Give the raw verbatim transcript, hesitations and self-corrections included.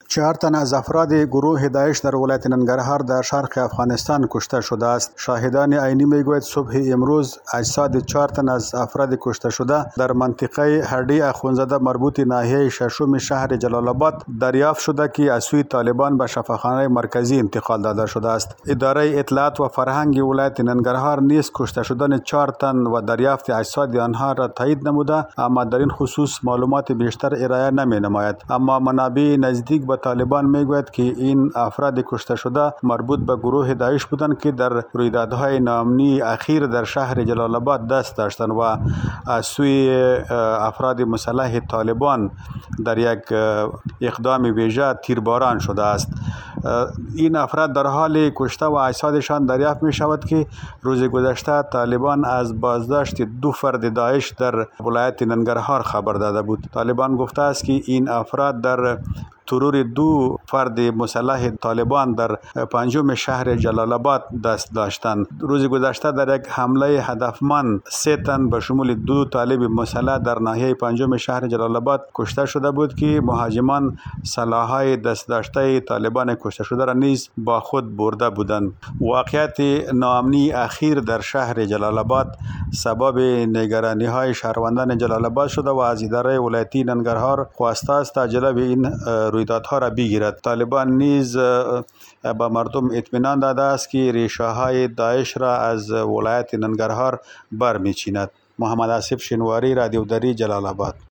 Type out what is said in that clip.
چهار تن از افراد گروه داعش در ولایت ننگرهار در شرق افغانستان کشته شده است. شاهدان عینی میگوید صبح امروز اجساد چهار تن از افراد کشته شده در منطقه هردی اخوندزاده مربوط ناحیه ششم شهر جلال آباد دریافت شده که از سوی طالبان به شفاخانه مرکزی انتقال داده شده است. اداره اطلاعات و فرهنگ ولایت ننگرهار نیز کشته شدن چهار تن و دریافت اجساد آنها را تایید نموده، اما در این خصوص معلومات بیشتر ارائه نمی نماید. اما منابع نزدیک به طالبان میگوید که این افراد کشته شده مربوط به گروه داعش بودند که در رویدادهای ناامنی اخیر در شهر جلال آباد دست داشتند و از سوی افراد مسلح طالبان در یک اقدام ویژه تیرباران شده است. این افراد در حال کشته و اجسادشان دریافت می شود که روز گذشته طالبان از بازداشت دو فرد داعش در ولایت ننگرهار خبر داده بود. طالبان گفته است که این افراد در ترور دو فرد مسلح طالبان در پنجم شهر جلال آباد دست داشتند. روز گذشته در یک حمله هدفمند سه تن به شمول دو طالب مسلح در ناحیه پنجم شهر جلال آباد کشته شده بود که مهاجمان سلاح‌های دست داشته طالبان کشته شده را نیز با خود برده بودند. واقعیت ناامنی اخیر در شهر جلال آباد سبب نگرانی‌های شهروندان جلال آباد شده و از اداره ولایتی ننگرهار خواسته است تا جلوی این رویدادها را بگیرد. طالبان نیز به مردم اطمینان داده است که ریشه های داعش را از ولایت ننگرهار برمی‌چیند. محمد آصف شنواری، رادیو دری، جلال آباد.